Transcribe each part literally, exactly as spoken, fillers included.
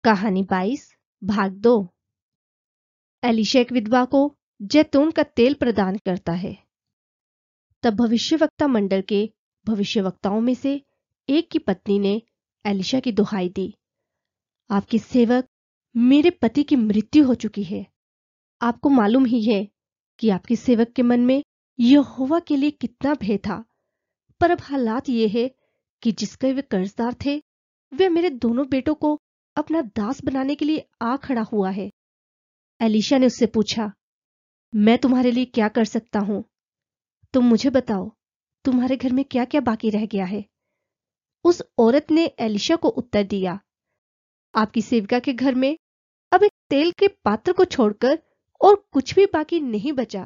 कहानी बाईस भाग दो। एलिशा एक विधवा को जैतून का तेल प्रदान करता है। तब भविष्यवक्ता मंडल के भविष्यवक्ताओं में से एक की पत्नी ने एलिशा की दुहाई दी, आपकी सेवक मेरे पति की मृत्यु हो चुकी है। आपको मालूम ही है कि आपकी सेवक के मन में यहोवा के लिए कितना भय था, पर अब हालात ये है कि जिसके वे कर्जदार थे वे मेरे दोनों बेटों को अपना दास बनाने के लिए आ खड़ा हुआ है। एलिशा ने उससे पूछा, मैं तुम्हारे लिए क्या कर सकता हूं? तुम मुझे बताओ, तुम्हारे घर में क्या क्या बाकी रह गया है? उस औरत ने एलिशा को उत्तर दिया, आपकी सेविका के घर में अब एक तेल के पात्र को छोड़कर और कुछ भी बाकी नहीं बचा।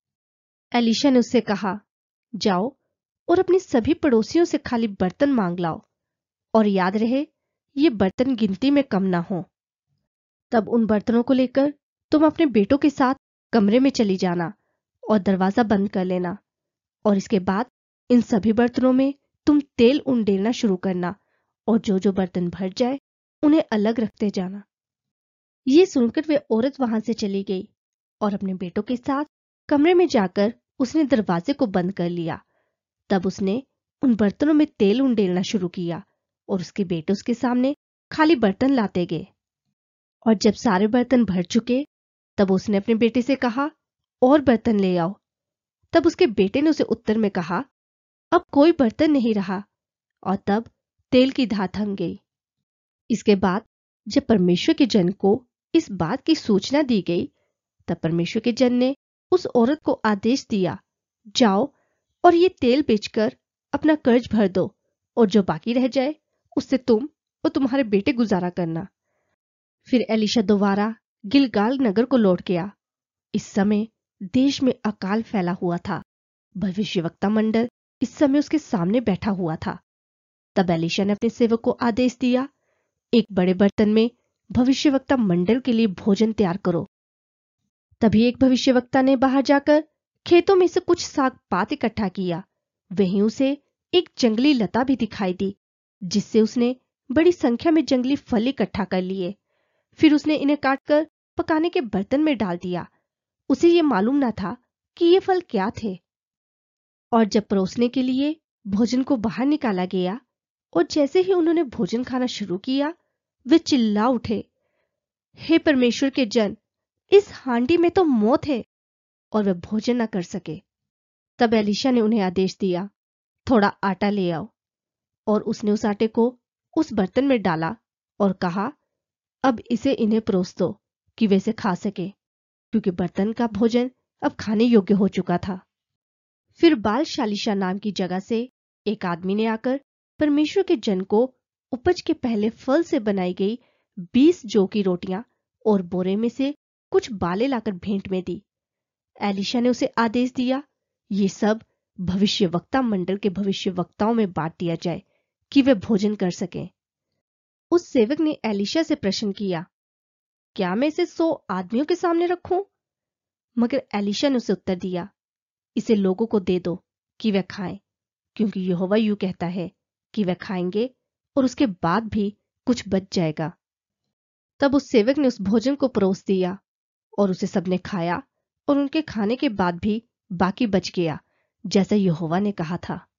एलिशा ने उससे कहा, जाओ और अपनी सभी पड़ोसियों से खाली बर्तन मांग लाओ, और याद रहे ये बर्तन गिनती में कम ना हो। तब उन बर्तनों को लेकर तुम अपने बेटों के साथ कमरे में चली जाना और दरवाजा बंद कर लेना, और इसके बाद इन सभी बर्तनों में तुम तेल उंडेलना शुरू करना, और जो जो बर्तन भर जाए उन्हें अलग रखते जाना। ये सुनकर वे औरत वहां से चली गई और अपने बेटों के साथ कमरे में जाकर उसने दरवाजे को बंद कर लिया। तब उसने उन बर्तनों में तेल उंडेलना शुरू किया और उसके बेटे उसके सामने खाली बर्तन लाते गए। और जब सारे बर्तन भर चुके तब उसने अपने बेटे से कहा, और बर्तन ले आओ। तब उसके बेटे ने उसे उत्तर में कहा, अब कोई बर्तन नहीं रहा। और तब तेल की धार थम गई। इसके बाद जब परमेश्वर के जन को इस बात की सूचना दी गई, तब परमेश्वर के जन ने उस औरत को आदेश दिया, जाओ और ये तेल बेचकर अपना कर्ज भर दो, और जो बाकी रह जाए उससे तुम और तुम्हारे बेटे गुजारा करना। फिर एलिशा दोबारा गिलगाल नगर को लौट गया। इस समय देश में अकाल फैला हुआ था। भविष्यवक्ता मंडल इस समय उसके सामने बैठा हुआ था। तब एलिशा ने अपने सेवक को आदेश दिया, एक बड़े बर्तन में भविष्यवक्ता मंडल के लिए भोजन तैयार करो। तभी एक भविष्यवक्ता ने बाहर जाकर खेतों में से कुछ साग पात इकट्ठा किया। वहीं उसे एक जंगली लता भी दिखाई दी, जिससे उसने बड़ी संख्या में जंगली फल इकट्ठा कर लिए। फिर उसने इन्हें काटकर पकाने के बर्तन में डाल दिया। उसे ये मालूम न था कि ये फल क्या थे। और जब परोसने के लिए भोजन को बाहर निकाला गया और जैसे ही उन्होंने भोजन खाना शुरू किया, वे चिल्ला उठे, हे परमेश्वर के जन, इस हांडी में तो मौत है। और वे भोजन न कर सके। तब एलिशा ने उन्हें आदेश दिया, थोड़ा आटा ले आओ। और उसने उस आटे को उस बर्तन में डाला और कहा, अब इसे इन्हें परोस दो कि वे इसे खा सके, क्योंकि बर्तन का भोजन अब खाने योग्य हो चुका था। फिर बाल शालीशा नाम की जगह से एक आदमी ने आकर परमेश्वर के जन को उपज के पहले फल से बनाई गई बीस जौ की रोटियां और बोरे में से कुछ बाले लाकर भेंट में दी। एलिशा ने उसे आदेश दिया, ये सब भविष्यवक्ता मंडल के भविष्यवक्ताओं में बांट दिया जाए कि वे भोजन कर सकें। उस सेवक ने एलिशा से प्रश्न किया, क्या मैं इसे सौ आदमियों के सामने रखूं? मगर एलिशा ने उसे उत्तर दिया, इसे लोगों को दे दो कि वे खाएं, क्योंकि यहोवा यूं कहता है कि वे खाएंगे और उसके बाद भी कुछ बच जाएगा। तब उस सेवक ने उस भोजन को परोस दिया और उसे सबने खाया, और उनके खाने के बाद भी बाकी बच गया, जैसा यहोवा ने कहा था।